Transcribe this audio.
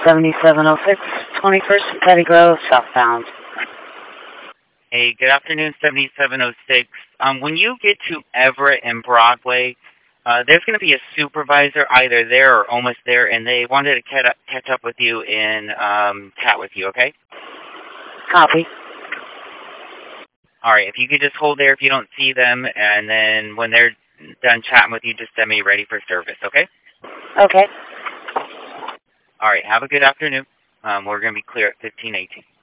7706, 21st and Petty Grove, southbound. Hey, good afternoon, 7706. When you get to Everett and Broadway, there's going to be a supervisor either there or almost there, and they wanted to catch up with you and chat with you, okay? Copy. All right, if you could just hold there if you don't see them, and then when they're done chatting with you, just send me ready for service, okay? Okay. All right, have a good afternoon. We're going to be clear at 1518.